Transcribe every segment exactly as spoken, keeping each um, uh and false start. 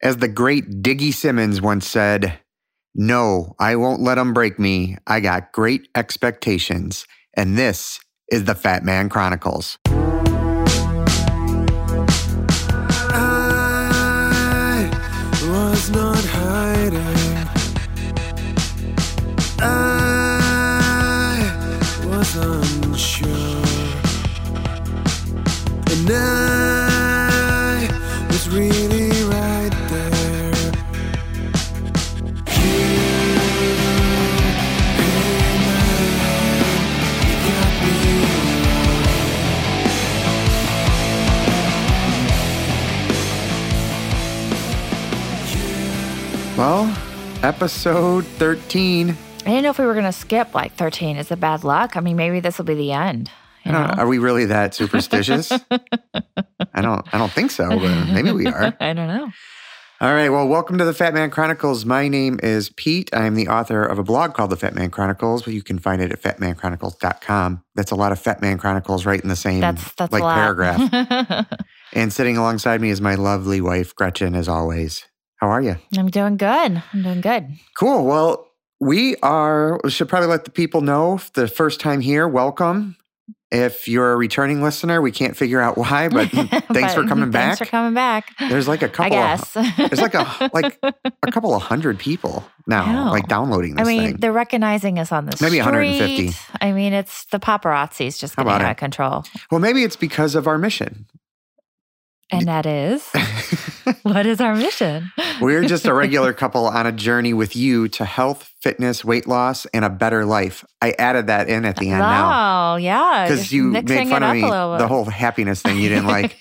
As the great Diggy Simmons once said, "No, I won't let them break me. I got great expectations." And this is the Fat Man Chronicles. I was not hiding. I was unsure. And I was really right there. You came out, you got me Well, episode thirteen. I didn't know if we were going to skip like thirteen. Is it bad luck? I mean, maybe this will be the end. You I don't- know? Are we really that superstitious? I don't I don't think so, but maybe we are. I don't know. All right, well, welcome to the Fat Man Chronicles. My name is Pete. I'm the author of a blog called The Fat Man Chronicles, but you can find it at fat man chronicles dot com. That's a lot of Fat Man Chronicles right in the same That's that's like a lot. paragraph. And sitting alongside me is my lovely wife, Gretchen, as always. How are you? I'm doing good. I'm doing good. Cool. Well, we are, we should probably let the people know if the first time here, welcome. If you're a returning listener, we can't figure out why, but thanks But for coming back. Thanks for coming back. There's like a I couple guess. of, there's like a like a couple of hundred people now, I know. like downloading this I mean, thing. they're recognizing us on the Maybe street. one hundred fifty. I mean, it's the paparazzi's just How getting about out it? of control. Well, maybe it's because of our mission. And that is, what is our mission? We're just a regular couple on a journey with you to health, fitness, weight loss, and a better life. I added that in at the end now. Wow, yeah. Because just you mixing made fun it of up me, a little the bit. whole happiness thing you didn't like.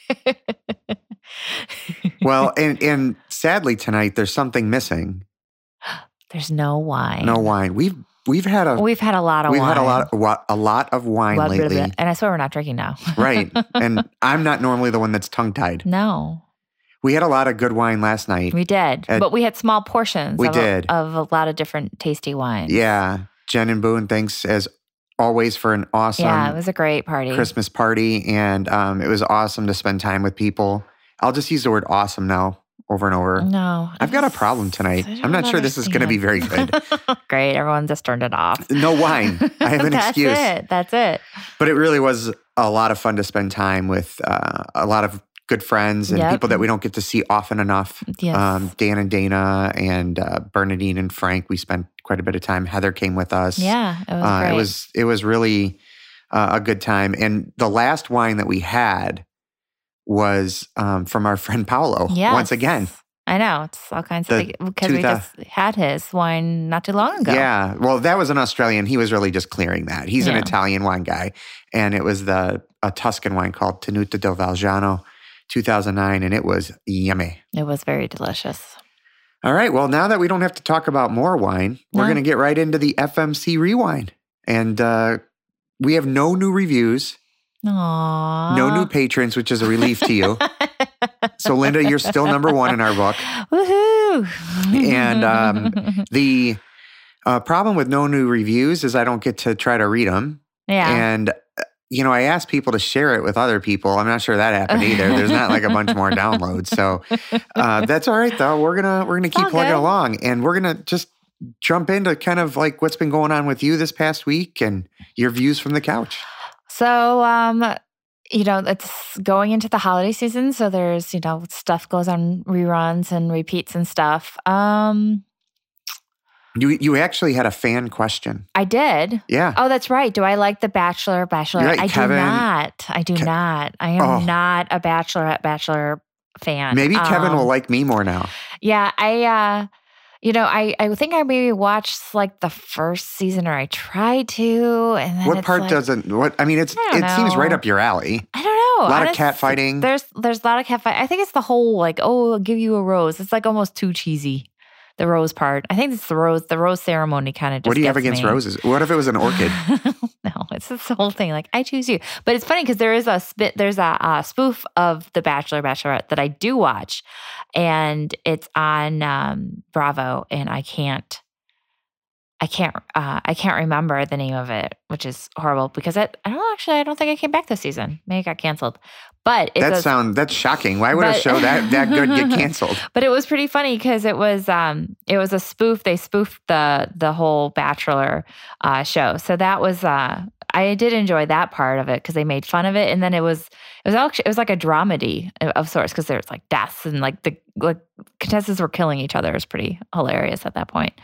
Well, and, and sadly tonight, there's something missing. There's no wine. No wine. We've we've had a We've had a lot of we've wine. had a lot wa- a lot of wine Blah, blah, lately, blah. And I swear we're not drinking now. right? And I'm not normally the one that's tongue tied. No, We had a lot of good wine last night. we did. At- but we had small portions We of, did. A, of a lot of different tasty wines. Yeah, Jen and Boone, thanks as always for an awesome Yeah, it was a great party. Christmas party, and um, it was awesome to spend time with people. I'll just use the word awesome now over and over. No. I've got a it's- problem tonight. I I'm not don't sure this is going to be very good. understand. Great. Everyone just turned it off. No wine. I have an That's excuse. it. That's it. But it really was a lot of fun to spend time with uh, a lot of good friends and Yep. people that we don't get to see often enough. Yes. Um, Dan and Dana and uh, Bernadine and Frank, we spent quite a bit of time. Heather came with us. Yeah, it was Uh, great. it was it was really uh, a good time. And the last wine that we had was um, from our friend Paolo. Yes. Once again. I know. It's all kinds The of things. Because we two thou- just had his wine not too long ago. Yeah. Well, that was an Australian. He was really just clearing that. He's an Yeah. Italian wine guy. And it was the a Tuscan wine called Tenuta del Valgiano, two thousand nine, and it was yummy. It was very delicious. All right. Well, now that we don't have to talk about more wine, we're No. going to get right into the F M C Rewind. And uh, we have no new reviews, Aww. no new patrons, which is a relief to you. So, Linda, you're still number one in our book. Woohoo. And um, the uh, problem with no new reviews is I don't get to try to read them. yeah. And, uh, you know, I asked people to share it with other people. I'm not sure that happened either. There's not like a bunch more downloads. So uh, that's all right, though. We're going to we're gonna keep all plugging good. along. And we're going to just jump into kind of like what's been going on with you this past week and your views from the couch. So, um, you know, it's going into the holiday season. So there's, you know, stuff goes on reruns and repeats and stuff. Um, You you actually had a fan question. I did. Yeah. Oh, that's right. Do I like The Bachelor, Bachelorette? You're right, I Kevin- do not. I do Ke- not. I am Oh. not a Bachelorette, Bachelor fan. Maybe Kevin Um, will like me more now. Yeah, I, uh, you know, I, I think I maybe watched like the first season, or I tried to, and then What it's part like, doesn't, what, I mean, it's I it don't seems right know. up your alley. I don't know. A lot of Honest- cat fighting. There's there's a lot of cat fight. I think it's the whole like, oh, I'll give you a rose. It's like almost too cheesy. The rose part. I think it's the rose. The rose ceremony kind of. Just What do you have gets against me. roses? What if it was an orchid? No, it's this whole thing. Like, I choose you. But it's funny because there is a spit. There's a, uh spoof of The Bachelor, Bachelorette that I do watch, and it's on um, Bravo, and I can't. I can't uh, I can't remember the name of it, which is horrible because it, I don't actually I don't think it came back this season. Maybe it got canceled. But it's that a, sound that's shocking. Why would a but- show that that good get canceled? But it was pretty funny because it was um it was a spoof. They spoofed the the whole Bachelor uh, show. So that was uh I did enjoy that part of it because they made fun of it, and then it was it was actually it was like a dramedy of sorts because there's like deaths and like the like contestants were killing each other. It was pretty hilarious at that point.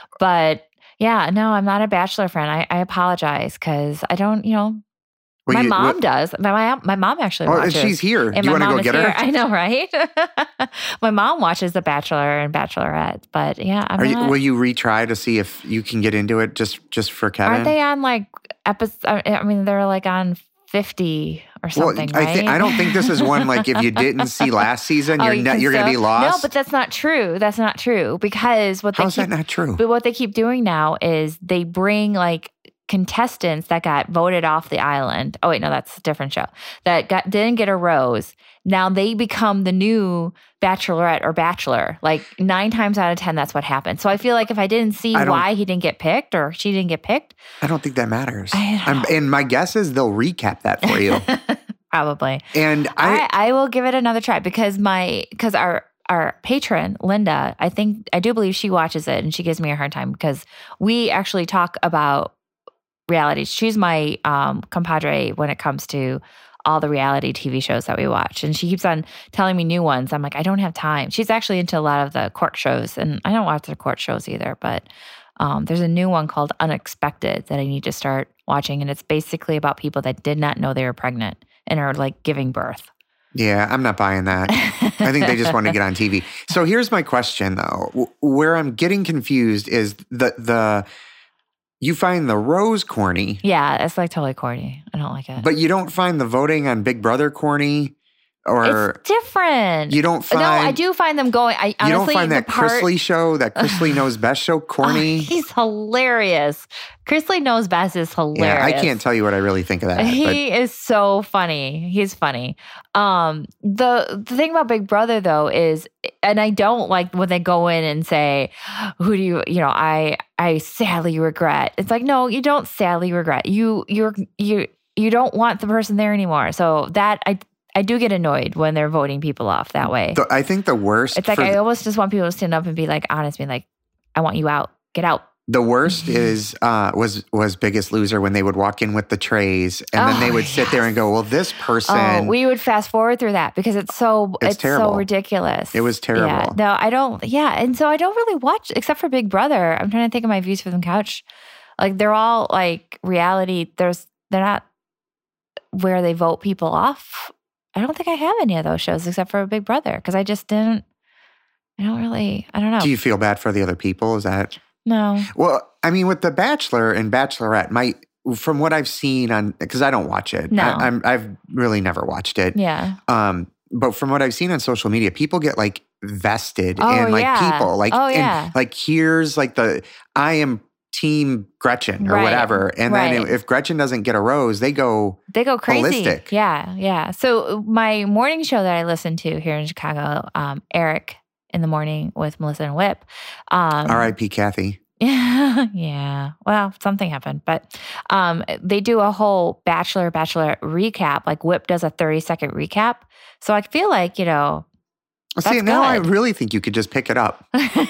But yeah, no, I'm not a Bachelor fan. I, I apologize because I don't, you know. Well, my you- mom what- does. My my, my mom actually Oh, watches. and she's here. And Do you my want to mom go is get her? here. I know, right? My mom watches The Bachelor and Bachelorette, but yeah, I'm Are you, not. will you retry to see if you can get into it just just for Kevin? Aren't they on like episode? I mean, they're like on fifty or something, well, I right? think I don't think this is one like if you didn't see last season, Oh, you're you not, think you're going to so? be lost. No, but that's not true. That's not true because what they How's keep that not true? But what they keep doing now is they bring like contestants that got voted off the island. Oh wait, no, that's a different show. That got didn't get a rose. Now they become the new Bachelorette or Bachelor. Like nine times out of ten, that's what happened. So I feel like if I didn't see I don't- why he didn't get picked or she didn't get picked, I don't think that matters. I don't I'm, and my guess is they'll recap that for you. probably. and I, I, I will give it another try because my because our our patron Linda, I think I do believe she watches it and she gives me a hard time because we actually talk about reality. She's my um, compadre when it comes to all the reality T V shows that we watch, and she keeps on telling me new ones. I'm like, I don't have time. She's actually into a lot of the court shows, and I don't watch the court shows either. But um, there's a new one called Unexpected that I need to start watching, and it's basically about people that did not know they were pregnant and are like giving birth. yeah, I'm not buying that. I think they just want to get on T V. So here's my question though. W- Where I'm getting confused is the the you find the rose corny, Yeah, it's like totally corny. I don't like it. but you don't find the voting on Big Brother corny, or it's different. you don't find no, I do find them going. I you honestly don't find the that part, Chrisley show, that Chrisley Knows Best show corny. Oh, he's hilarious. Chrisley Knows Best is hilarious. yeah, I can't tell you what I really think of that. but He is so funny. He's funny. Um, the the thing about Big Brother though is, and I don't like when they go in and say, "Who do you?" You know, I I sadly regret. It's like, no, you don't sadly regret. You you're you you don't want the person there anymore. So that I I do get annoyed when they're voting people off that way. the, I think the worst. It's like for I the- almost just want people to stand up and be like honest, be like, I want you out. Get out. The worst is uh, was was Biggest Loser when they would walk in with the trays and then they Oh, would sit there and go, "Well, this person." Oh, we would fast forward through that because it's so It's it's, terrible. so ridiculous. It was terrible. Yeah, no, I don't. Yeah, and so I don't really watch except for Big Brother. I'm trying to think of my views from the couch. Like they're all like reality. There's they're not where they vote people off. I don't think I have any of those shows except for Big Brother because I just didn't. I don't really. I don't know. Do you feel bad for the other people? Is that no. well? I mean, with The Bachelor and Bachelorette, my from what I've seen on because I don't watch it. No. I, I'm I've really never watched it. Yeah. Um, but from what I've seen on social media, people get like vested Oh, in like yeah. people. Like, Oh, and, yeah. like here's like the I am Team Gretchen or Right. whatever, and then Right. if Gretchen doesn't get a rose, they go. They go crazy. Ballistic. Yeah, yeah. So my morning show that I listen to here in Chicago, um, Eric in the morning with Melissa and Whip. Um, R I P Kathy. Yeah, yeah. Well, something happened, but um, they do a whole Bachelor Bachelorette recap. Like Whip does a thirty second recap. So I feel like you know. Well, see, That's now I good. really think you could just pick it up.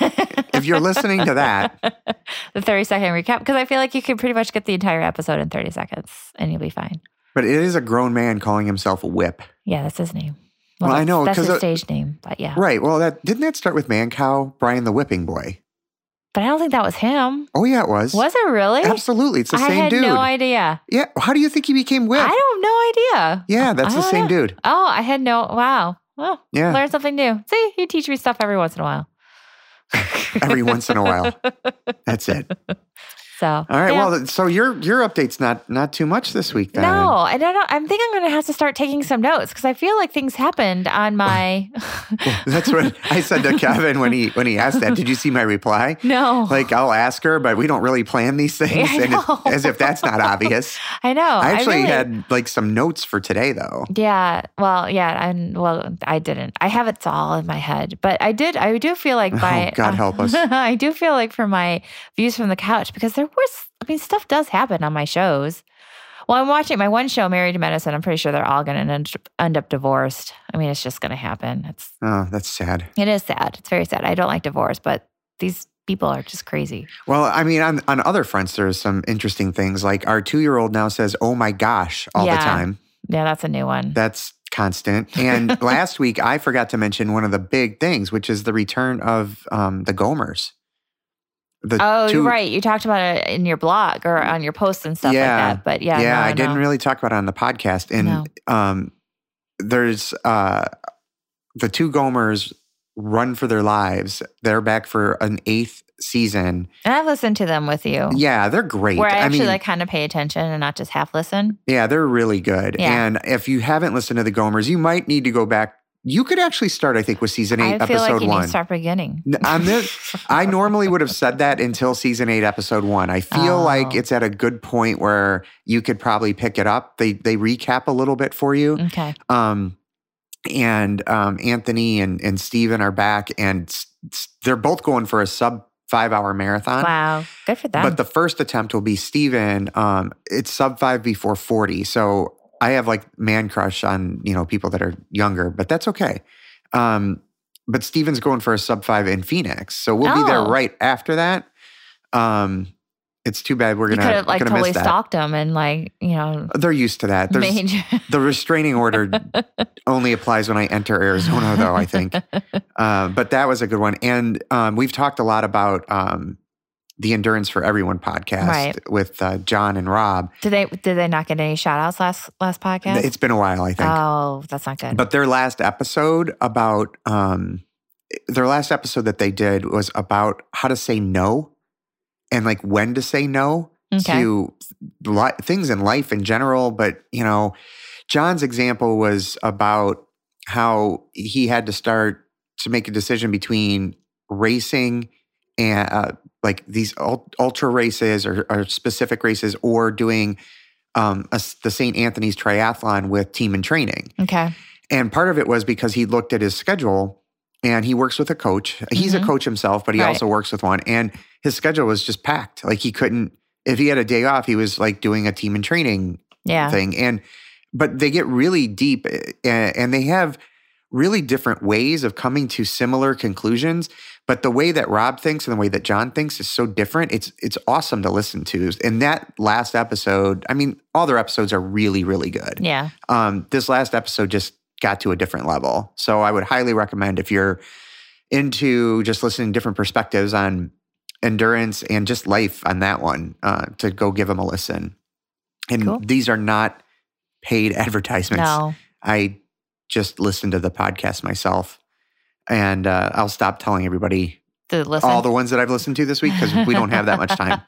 If you're listening to that, the thirty second recap, because I feel like you could pretty much get the entire episode in thirty seconds and you'll be fine. but it is a grown man calling himself a whip. Yeah, that's his name. Well, I that's- know, that's 'cause his it- stage name, but yeah. Right. Well, that didn't that start with Mancow, Brian the Whipping Boy? But I don't think that was him. Oh yeah, it was. Was it really? Absolutely, it's the I same had dude. no idea. Yeah. How do you think he became Whip? I don't no idea. yeah, that's I the don't same know. dude. Oh, I had no. Wow. Well, Yeah. learn something new. See, you teach me stuff every once in a while. Every once in a while. That's it. So All right. yeah. Well, so your your update's not not too much this week then. No, I don't know. I think I'm going to have to start taking some notes because I feel like things happened on my. That's what I said to Kevin when he when he asked that. Did you see my reply? No. Like, I'll ask her, but we don't really plan these things. I and it- know. as if that's not obvious. I know. I actually really, had like some notes for today, though. Yeah. Well, yeah. And well, I didn't. I have it all in my head, but I did. I do feel like by Oh, God help us. I do feel like for my views from the couch because there was. I mean, stuff does happen on my shows. Well, I'm watching my one show, Married to Medicine. I'm pretty sure they're all going to end up divorced. I mean, it's just going to happen. It's Oh, that's sad. it is sad. It's very sad. I don't like divorce, but these people are just crazy. Well, I mean, on, on other fronts, there's some interesting things. Like our two-year-old now says, "Oh my gosh," all Yeah. the time. Yeah, that's a new one. That's constant. And last week, I forgot to mention one of the big things, which is the return of um, the Gomers. The Oh, two- you're right. You talked about it in your blog or on your posts and stuff Yeah. like that. But yeah, yeah, no, I didn't no. really talk about it on the podcast. And No. um, there's uh, the two Gomers run for their lives. They're back for an eighth season. And I've listened to them with you. Yeah, they're great. Where I actually mean, like kind of pay attention and not just half listen. yeah, they're really good. Yeah. And if you haven't listened to the Gomers, you might need to go back. You could actually start, I think, with season eight, I feel episode like you one. need to start beginning. N- On this, I normally would have said that until season eight, episode one. I feel Oh. like it's at a good point where you could probably pick it up. They they recap a little bit for you. Okay. Um, and um, Anthony and, and Steven are back, and s- s- they're both going for a sub five hour marathon. Wow. Good for them. But the first attempt will be Steven. Um, it's sub five before forty. So I have like man crush on, you know, people that are younger, but that's okay. Um, but Steven's going for a sub five in Phoenix. So we'll be there Oh. right after that. Um, it's too bad we're you gonna, could have like gonna totally miss that. stalked them and like, you know, They're used to that. There's, made the restraining order only applies when I enter Arizona, though, I think. Uh, but that was a good one. And um, we've talked a lot about um, the Endurance for Everyone podcast Right. with uh, John and Rob. Did they did they not get any shout outs last last podcast? It's been a while, I think. Oh, that's not good. But their last episode about, um, their last episode that they did was about how to say no and like when to say no Okay. to li- things in life in general. But, you know, John's example was about how he had to start to make a decision between racing and uh, like these ul- ultra races or, or specific races or doing um, a, the Saint Anthony's triathlon with Team and Training. Okay. And part of it was because he looked at his schedule and he works with a coach. He's Mhm. a coach himself, but he Right. also works with one. And his schedule was just packed. Like he couldn't, if he had a day off, he was like doing a Team and Training Yeah. thing. And, but they get really deep uh, and they have really different ways of coming to similar conclusions. But the way that Rob thinks and the way that John thinks is so different. It's it's awesome to listen to. And that last episode, I mean, all their episodes are really, really good. Yeah. Um, this last episode just got to a different level. So I would highly recommend if you're into just listening to different perspectives on endurance and just life on that one, uh, to go give them a listen. And Cool. these are not paid advertisements. No. I just listen to the podcast myself. And uh, I'll stop telling everybody To listen. all the ones that I've listened to this week because we don't have that much time.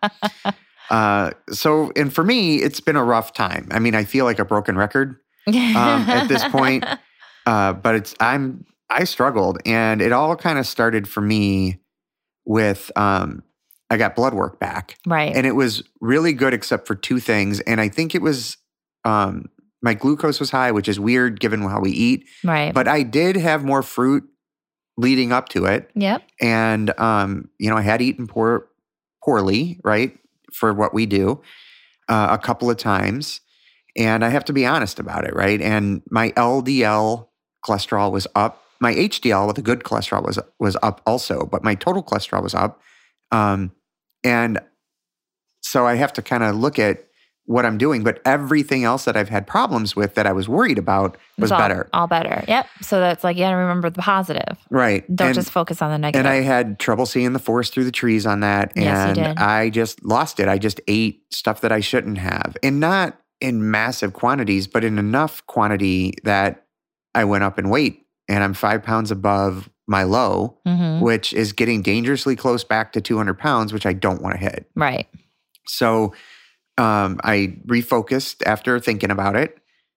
Uh, so, and for me, it's been a rough time. I mean, I feel like a broken record um, at this point, uh, but it's I'm I struggled, and it all kind of started for me with um, I got blood work back, Right. and it was really good except for two things, and I think it was um, my glucose was high, which is weird given how we eat, right. but I did have more fruit leading up to it. Yep. And, um, you know, I had eaten poor, poorly, right, for what we do uh, a couple of times. And I have to be honest about it, right? And my L D L cholesterol was up. My H D L with the good cholesterol was was up also, but my total cholesterol was up. Um, and so I have to kind of look at what I'm doing. But everything else that I've had problems with that I was worried about was It's all, better. All better. Yep. So that's like, yeah, remember the positive. Right. Don't And- just focus on the negative. And I had trouble seeing the forest through the trees on that. Yes, you And did. I just lost it. I just ate stuff that I shouldn't have. And not in massive quantities, but in enough quantity that I went up in weight. And I'm five pounds above my low, Mhm. which is getting dangerously close back to two hundred pounds, which I don't want to hit. Right. So um, I refocused after thinking about it.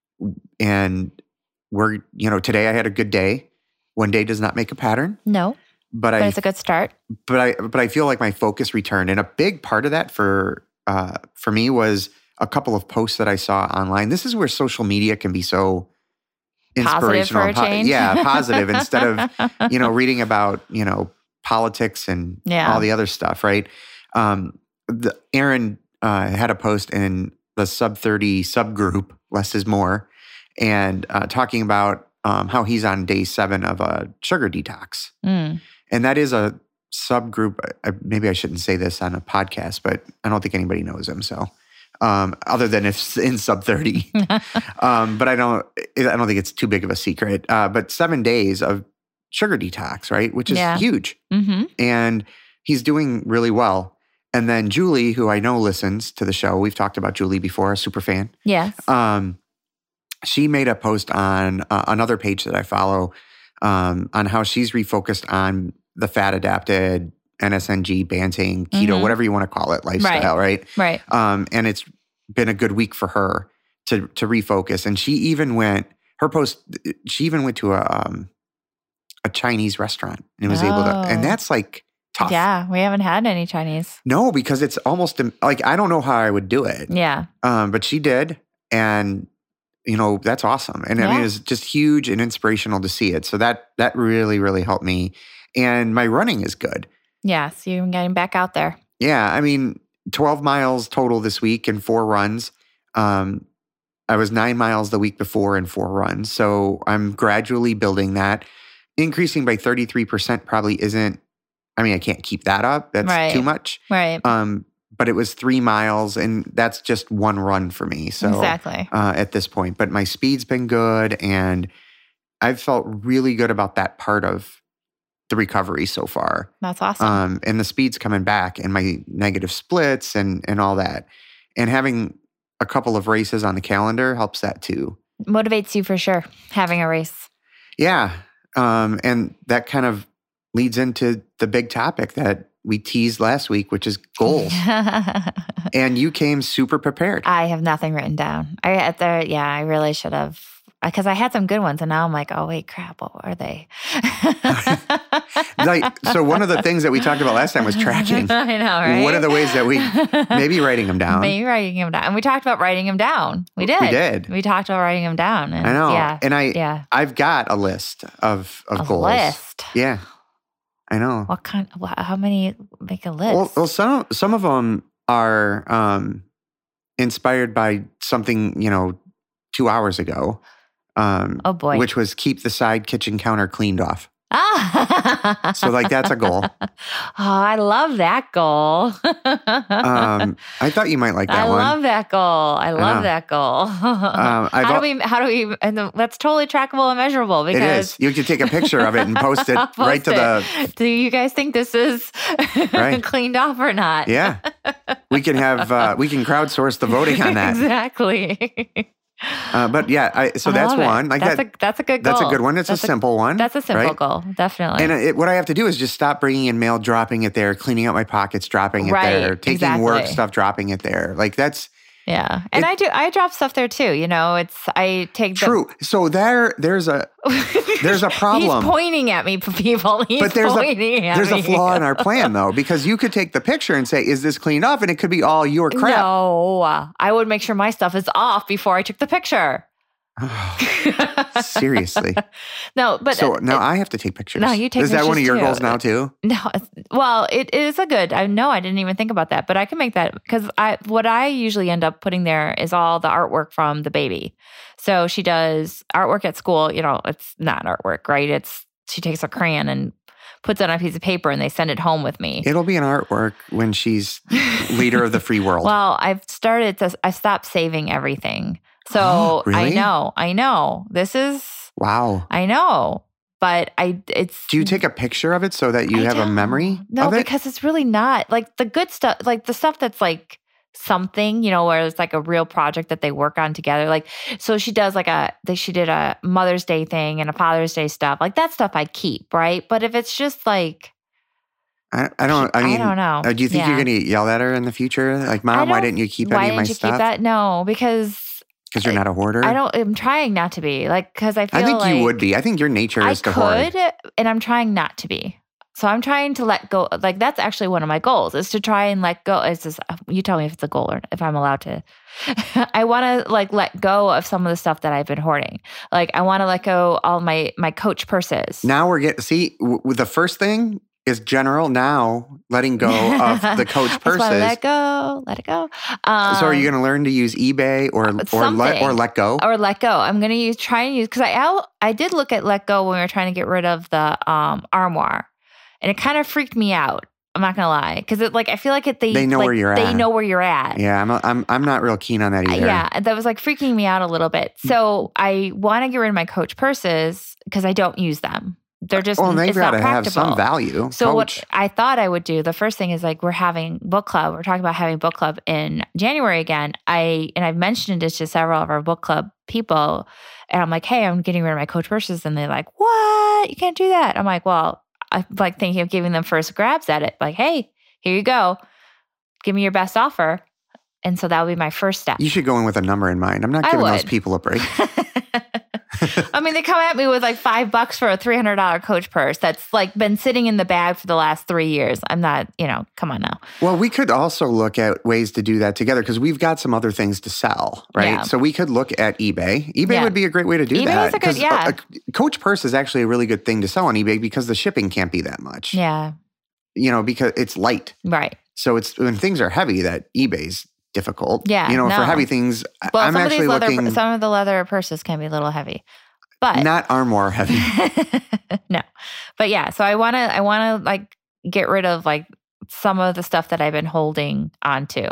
And we're, you know, today I had a good day. One day does not make a pattern. No, But, but I it's a good start. but I but I feel like my focus returned. And a big part of that for uh, for me was a couple of posts that I saw online. This is where social media can be so Positive for inspirational. a and po- change. Yeah, positive instead of, you know, reading about, you know, politics and Yeah. all the other stuff, right? Um, the, Aaron uh, had a post in the sub thirty subgroup, less is more, and uh, talking about um, how he's on day seven of a sugar detox. Mm. And that is a subgroup. I, maybe I shouldn't say this on a podcast, but I don't think anybody knows him. So, um, other than if it's in sub thirty, um, but I don't. I don't think it's too big of a secret. Uh, but seven days of sugar detox, right, which is Yeah. huge, Mm-hmm. and he's doing really well. And then Julie, who I know listens to the show, we've talked about Julie before, a super fan. Yes. Um, she made a post on uh, another page that I follow um, on how she's refocused on the fat adapted N S N G, Banting, keto, Mhm. whatever you want to call it, lifestyle, right? Right. Um, and it's been a good week for her to to refocus. And she even went, her post, she even went to a um, a Chinese restaurant and was able to, and Oh. that's like tough. Yeah. We haven't had any Chinese. No, because it's almost like, I don't know how I would do it. Yeah. Um, but she did. And, you know, that's awesome. And I mean, Yeah. it's just huge and inspirational to see it. So that, that really, really helped me. And my running is good. Yeah. So you're getting back out there. Yeah. I mean, twelve miles total this week and four runs. Um, I was nine miles the week before and four runs. So I'm gradually building that. Increasing by thirty-three percent probably isn't, I mean, I can't keep that up. That's Right. too much. Right. Um, but it was three miles and that's just one run for me. So exactly. uh, at this point, but my speed's been good and I've felt really good about that part of the recovery so far. That's awesome. Um, and the speed's coming back and my negative splits and, and all that. And having a couple of races on the calendar helps that too. Motivates you for sure, having a race. Yeah. Um, and that kind of leads into the big topic that we teased last week, which is goals. And you came super prepared. I have nothing written down. I at the yeah, I really should have because I had some good ones, and now I'm like, oh wait, crap, what were they? Like, so one of the things that we talked about last time was tracking. I know, right? What are the ways that we maybe writing them down? maybe writing them down, and we talked about writing them down. We did. We did. We talked about writing them down. And I know. Yeah. And I, yeah. I've got a list of of A goals. list. Yeah, I know. What kind? wha- How many? Make a list. Well, well, some some of them are um, inspired by something you know two hours ago. Um, oh boy. which was keep the side kitchen counter cleaned off. Ah. So, like, that's a goal. Oh, I love that goal. Um, I thought you might like that I one. love that goal. I love know. that goal. Um, I've how al- do we? How do we? And the, that's totally trackable and measurable It because is. You can take a picture of it and post it I'll right post to the. it. Do you guys think this is Right. cleaned off or not? Yeah, we can have uh, we can crowdsource the voting on that. Exactly. Uh, but yeah, I, so I that's love it. one. Like that's that. a that's a good goal. That's a good one. It's That's a simple one. That's a simple right? goal, definitely. And it, what I have to do is just stop bringing in mail, dropping it there, cleaning out my pockets, dropping it Right, there, taking work exactly. stuff, dropping it there. Like that's yeah, and it- I do. I drop stuff there too. You know, it's I take the, true. So there, there's a there's a problem. He's pointing at me, people. He's But there's a pointing at there's me. a flaw in our plan though, because you could take the picture and say, "Is this cleaned up?" And it could be all your crap. No, I would make sure my stuff is off before I took the picture. Seriously. No, but so uh, now I have to take pictures. No, you take Is that one of pictures your too. goals now too? no. it's- Well, it is a good. I know I didn't even think about that, but I can make that because I what I usually end up putting there is all the artwork from the baby. So she does artwork at school. You know, it's not artwork, right? It's she takes a crayon and puts it on a piece of paper and they send it home with me. It'll be an artwork when she's leader of the free world. Well, I've started to. I stopped saving everything. So I Really? know, I know. This is, Wow. I know, but I, it's. Do you take a picture of it so that you I have a don't. memory No, of it? because it's really not like the good stuff, like the stuff that's like something, you know, where it's like a real project that they work on together. Like, so she does like a, they, she did a Mother's Day thing and a Father's Day stuff. Like that stuff I keep, right? But if it's just like, I, I don't. I mean, I don't know. uh, do you think Yeah. you're going to yell at her in the future? Like, I Mom, why don't- didn't you keep Why any of my didn't you stuff? keep that? No, because Because you're not a hoarder. I don't. I'm trying not to be like because I feel I think like you would be. I think your nature I is to hoard. could, and I'm trying not to be. So I'm trying to let go. Like that's actually one of my goals is to try and let go. It's just you tell me if it's a goal or if I'm allowed to. I want to like let go of some of the stuff that I've been hoarding. Like I want to let go all my my Coach purses. Now we're getting. See, w- w- the first thing is general. Now letting go of the Coach I just wanna purses. let go. Let it go. Um, So are you going to learn to use eBay or or let something. or let go? or let go? I'm gonna use try and use because I out I did look at let go when we were trying to get rid of the um armoire, and it kind of freaked me out. I'm not gonna lie because it like I feel like it they They know like, where you're they at. know where you're at. Yeah, I'm I'm I'm not real keen on that Uh, either. Yeah, that was like freaking me out a little bit. So I want to get rid of my Coach purses because I don't use them. They're just Well, they've it's got not to have practical. some value. So Coach. what I thought I would do, the first thing is like we're having book club. We're talking about having book club in January again. I and I've mentioned it to several of our book club people, and I'm like, hey, I'm getting rid of my Coach purses, and they're like, what? You can't do that. I'm like, well, I'm like thinking of giving them first grabs at it. Like, hey, here you go. Give me your best offer. And so that would be my first step. You should go in with a number in mind. I'm not I giving those would. people a break. I mean, they come at me with like five bucks for a three hundred dollars Coach purse that's like been sitting in the bag for the last three years. I'm not, you know, come on now. Well, we could also look at ways to do that together because we've got some other things to sell, right? Yeah. So we could look at eBay. eBay Yeah. would be a great way to do eBay that. is a good- 'cause yeah. a Coach purse is actually a really good thing to sell on eBay because the shipping can't be that much. Yeah, You know, because it's light. right. So it's when things are heavy that eBay's difficult. Yeah, You know, no. for heavy things, Well, I'm some of actually these leather, looking some of the leather purses can be a little heavy, but not armoire heavy. no, but yeah. So I want to, I want to like get rid of like some of the stuff that I've been holding onto.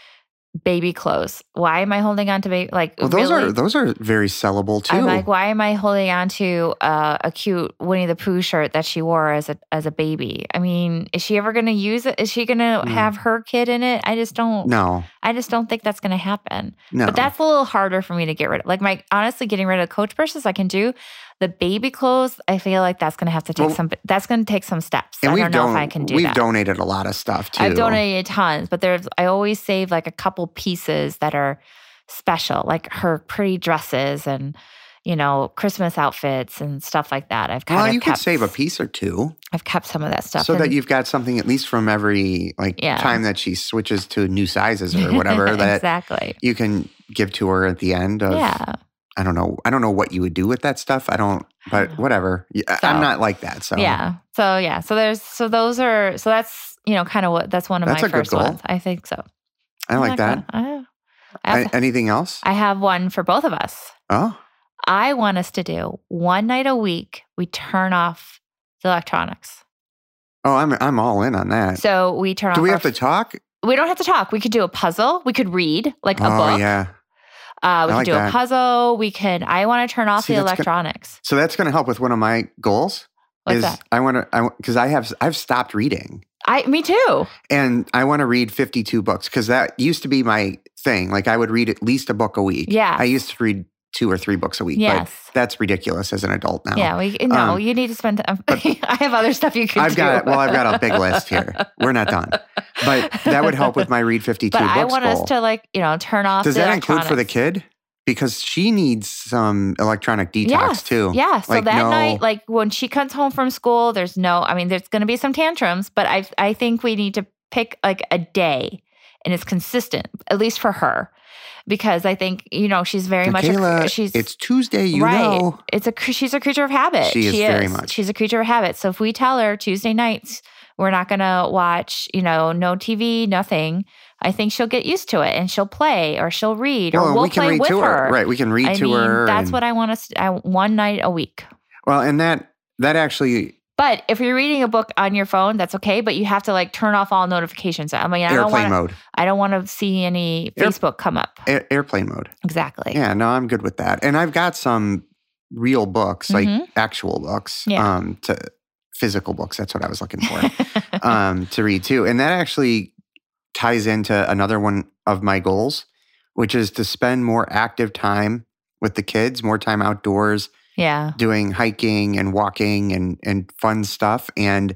Baby clothes. Why am I holding on to baby? Like Well, those really? are those are very sellable too. I'm like, why am I holding on to uh, a cute Winnie the Pooh shirt that she wore as a as a baby? I mean, is she ever going to use it? Is she going to Mm. have her kid in it? I just don't. no, I just don't think that's going to happen. no. But that's a little harder for me to get rid of. Like my honestly, getting rid of Coach purses, I can do. The baby clothes, I feel like that's going to have to take Well, some. That's going to take some steps. and I we've don't know don- if I can do we've that. donated a lot of stuff too. I've donated tons, but there's I always save like a couple pieces that are special, like her pretty dresses and you know Christmas outfits and stuff like that. I've kind Well, of you kept, could save a piece or two I've kept some of that stuff so that and- you've got something at least from every like Yeah. time that she switches to new sizes or whatever that exactly. you can give to her at the end of. Yeah, I don't know. I don't know what you would do with that stuff. I don't. But whatever. Yeah, So- I'm not like that. So yeah. So yeah, so there's so those are so that's you know kind of what that's one of That's my a good first goal. ones. I think so. I like that. I, I, have, A- anything else? I have one for both of us. Oh, I want us to do one night a week. We turn off the electronics. oh, I'm I'm all in on that. So we turn Do off. we our have to talk? We don't have to talk. We could do a puzzle. We could read like a oh book. yeah. Uh, we I could like do that. a puzzle. We can. I want to turn off See, the that's good. electronics. So that's going to help with one of my goals. What's is that? I want to I because I have I've stopped reading. I. Me too. And I want to read fifty-two books because that used to be my thing. Like I would read at least a book a week. Yes. I used to read two or three books a week. Yes. But that's ridiculous as an adult now. Yeah. We. No. Um, you need to spend. Time. I have other stuff you can I've do. got well, I've got a big list here. We're not done. But that would help with my read fifty-two But books I want goal. us to like you know turn off. Does the that include for the electronics. kid? Because she needs some electronic detox Yes. too. Yeah. So Like, that no- night, like when she comes home from school, there's no. I mean, there's going to be some tantrums, but I. I think we need to pick like a day, and it's consistent, at least for her, because I think you know she's very much. Michaela, A, she's it's Tuesday, you right. know. It's a cr- she's a creature of habit. She is very much. She's a creature of habit. So if we tell her Tuesday nights we're not going to watch, you know, no T V, nothing, I think she'll get used to it and she'll play or she'll read or Well, we'll we can play read with to her. her. Right, we can read I to mean, her. that's and- what I want us to, I, one night a week. Well, and that that actually But if you're reading a book on your phone, that's okay. But you have to like turn off all notifications. I mean, I don't airplane want mode. I don't want to see any Air- Facebook come up. Air, airplane mode. Exactly. Yeah, no, I'm good with that. And I've got some real books, like Mhm. actual books, Yeah. um, to physical books. That's what I was looking for. um, to read too. And that actually ties into another one of my goals, which is to spend more active time with the kids, more time outdoors, yeah. doing hiking and walking and and fun stuff. And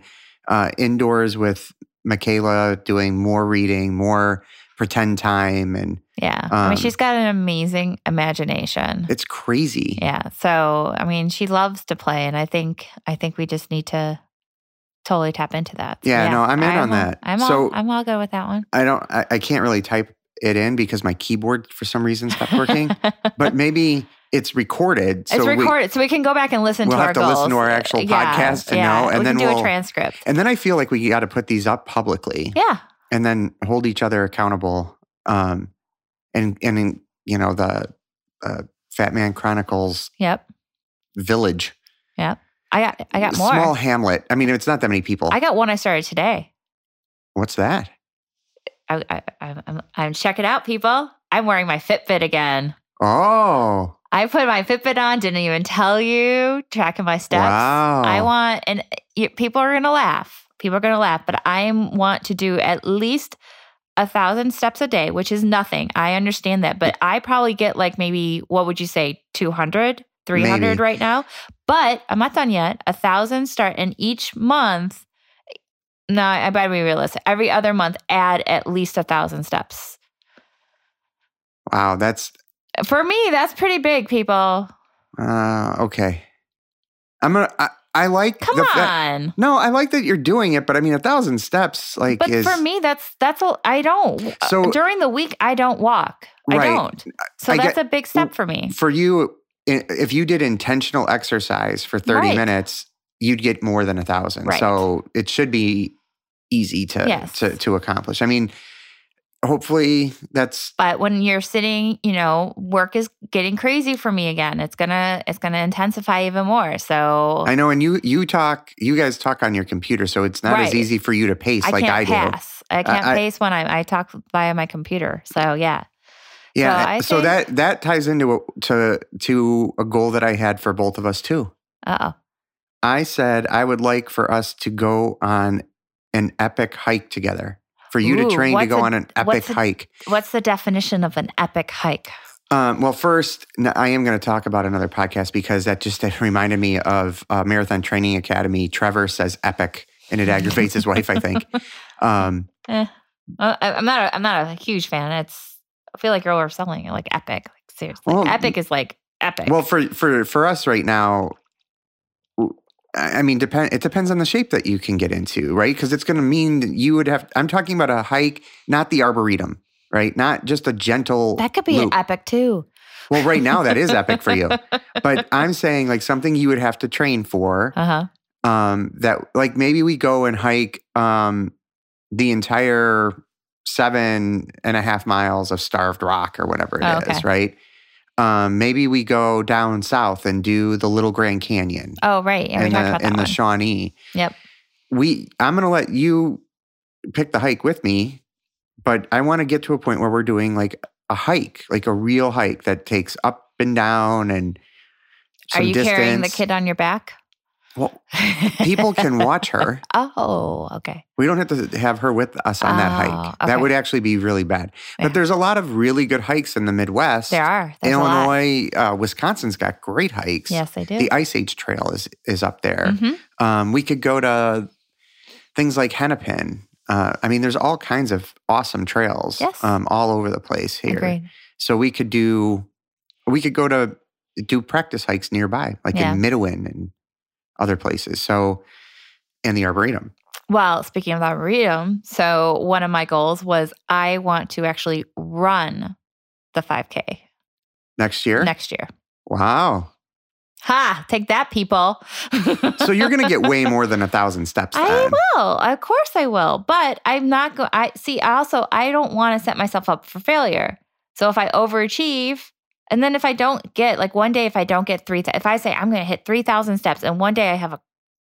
uh, indoors with Michaela doing more reading, more pretend time. And Yeah. I mean, Um, she's got an amazing imagination. it's crazy. Yeah. So, I mean, she loves to play. And I think, I think we just need to totally tap into that. So, Yeah, no, I'm in on all- that. I'm So- all, I'm all good with that one. I don't, I, I can't really type it in because my keyboard for some reason stopped working, but maybe it's recorded. So it's we- recorded, so we can go back and listen We'll to have our to goals. listen to our actual Yeah, podcast to yeah. know, and we then can do we'll- a transcript. and then I feel like we got to put these up publicly Yeah. and then hold each other accountable. Um, and, and in, you know, the uh, Fat Man Chronicles Yep. village. Yep. I got, I got more. Small hamlet. I mean, it's not that many people. I got one I started today. What's that? I, I, I, I'm, I'm check it out, people. I'm wearing my Fitbit again. Oh, I put my Fitbit on, didn't even tell you, tracking my steps. wow. I want, and you, people are going to laugh. People are going to laugh, but I want to do at least a thousand steps a day, which is nothing. I understand that, but I probably get like maybe, what would you say, two hundred, three hundred Maybe. right now? But I'm not done yet. A thousand start, and each month, no, I better be realistic. Every other month, add at least a thousand steps. Wow, that's For me, that's pretty big, people. uh, okay. I'm gonna. I, I like. Come the fa- on. no, I like that you're doing it, but I mean, a thousand steps, like, But is for me, that's that's a I don't. So- So during the week, I don't walk. I Right. don't. So I that's get- a big step for me. for you. i- If you did intentional exercise for thirty Right. minutes, you'd get more than a thousand. Right. So it should be easy to Yes. to to accomplish. I mean, hopefully that's But when you're sitting, you know, work is getting crazy for me again. It's gonna it's gonna intensify even more. So I know, and you you talk, you guys talk on your computer, so it's not as Right. easy for you to pace I like can't I do. pass. I can't I- pace when I I talk via my computer. So yeah. Yeah, So I so think- that that ties into a, to to a goal that I had for both of us too. Uh oh. I said I would like for us to go on an epic hike together. For you Ooh, to train to what's go a- on an epic what's a- hike. What's the definition of an epic hike? Um, well, first, n- I am going to talk about another podcast because that just reminded me of uh, Marathon Training Academy. Trevor says epic, and it aggravates his wife, I think. Um, Eh. Uh, I- I'm not. A, I'm not a huge fan. It's. I feel like you're overselling it. Like epic. Like seriously, Well, epic is like epic. well, for for for us right now, w- I I mean, depend. It depends on the shape that you can get into, right? Because it's going to mean that you would have. I'm talking about a hike, not the arboretum, right? Not just a gentle. that could be loop. an epic too. Well, right now that is epic for you, but I'm saying like something you would have to train for. Uh huh. Um, that like maybe we go and hike um the entire seven and a half miles of Starved Rock or whatever it is, Oh, okay. right? Um, maybe we go down south and do the Little Grand Canyon Oh right. Yeah, we and talked the about that and the one. Shawnee. Yep. We I'm gonna let you pick the hike with me, but I want to get to a point where we're doing like a hike, like a real hike that takes up and down and Are some you distance. carrying the kid on your back? Well, people can watch her. Oh, okay. We don't have to have her with us on that Oh, hike. okay. That would actually be really bad. Yeah. But there's a lot of really good hikes in the Midwest. There are. There's a lot. Illinois, uh, Wisconsin's got great hikes. Yes, they do. The Ice Age Trail is is up there. Mhm. Um, we could go to things like Hennepin. Uh, I mean, there's all kinds of awesome trails Yes. um, all over the place here. Agreed. So we could do, we could go to do practice hikes nearby, like Yeah. in Midwin and other places. So, and the Arboretum. Well, speaking of the Arboretum, so one of my goals was I want to actually run the five K Next year? next year. Wow. Ha! Take that, people. So you're going to get way more than a thousand steps then. I will. Of course I will. But I'm not going I see I also I don't want to set myself up for failure. So if I overachieve and then if I don't get like one day if I don't get three if I say I'm going to hit three thousand steps and one day I have a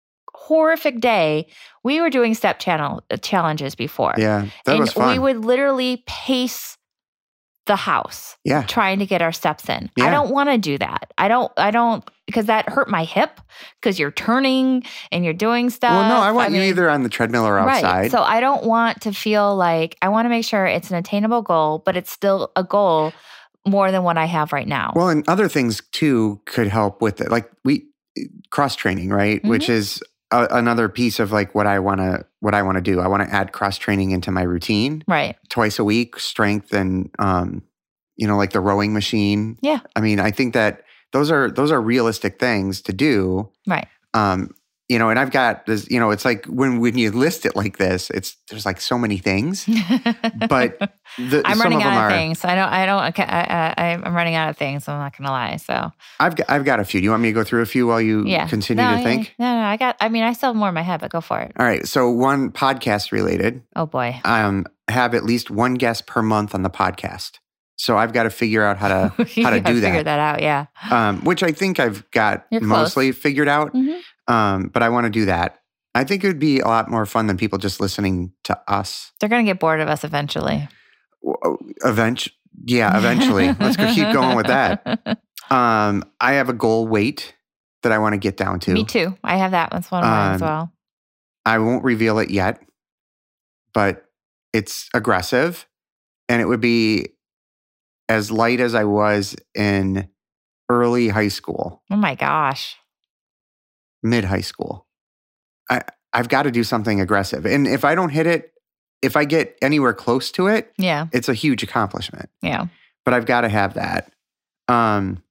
horrific day. We were doing step channel uh, challenges before. Yeah, that and was fun. we would literally pace the house yeah. trying to get our steps in. I Yeah. don't want to do that. I don't I don't because that hurt my hip because you're turning and you're doing stuff. Well, no, I want you mean, either on the treadmill or outside. Right. So I don't want to feel like I want to make sure it's an attainable goal, but it's still a goal more than what I have right now. Well, and other things too could help with it. Like we cross training, right? Mm-hmm. Which is a, another piece of like what I want to what I want to do. I want to add cross training into my routine Right. twice a week, strength and um, you know, like the rowing machine. Yeah. I mean, I think that those are those are realistic things to do. Right. Um, you know, and I've got this. You know, it's like when when you list it like this, it's there's like so many things. But the, I'm some running of them out of are, things. I don't. I don't. I, I, I, I'm running out of things. I'm not gonna lie. So I've got, I've got a few. Do you want me to go through a few while you yeah. continue no, to yeah, think? No, no. I got. I mean, I still have more in my head, but go for it. All right. So one podcast related. Oh boy. Um, have at least one guest per month on the podcast. So I've got to figure out how to You how to gotta do Figure that. that out. Yeah. Um, which I think I've got You're close. mostly figured out. Mhm. Um, but I want to do that. I think it would be a lot more fun than people just listening to us. They're gonna get bored of us eventually. Eventually, yeah, eventually. Let's go keep going with that. Um, I have a goal weight that I want to get down to. Me too. I have that. That's one of mine as Um, well. I won't reveal it yet, but it's aggressive, and it would be as light as I was in early high school, Oh my gosh. mid high school. I I've got to do something aggressive, and if I don't hit it, if I get anywhere close to it, Yeah. it's a huge accomplishment. Yeah. But I've got to have that. Um,